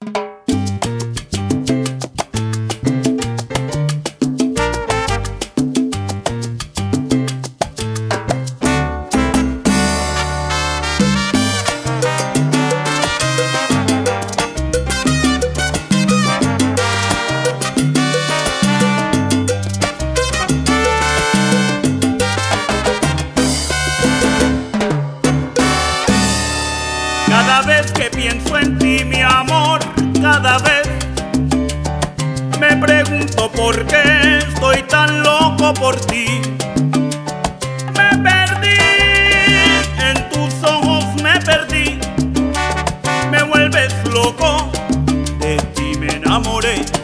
Cada vez que pienso en ti, mi amor, cada vez me pregunto por qué estoy tan loco por ti. Me perdí, en tus ojos me perdí, me vuelves loco, de ti me enamoré.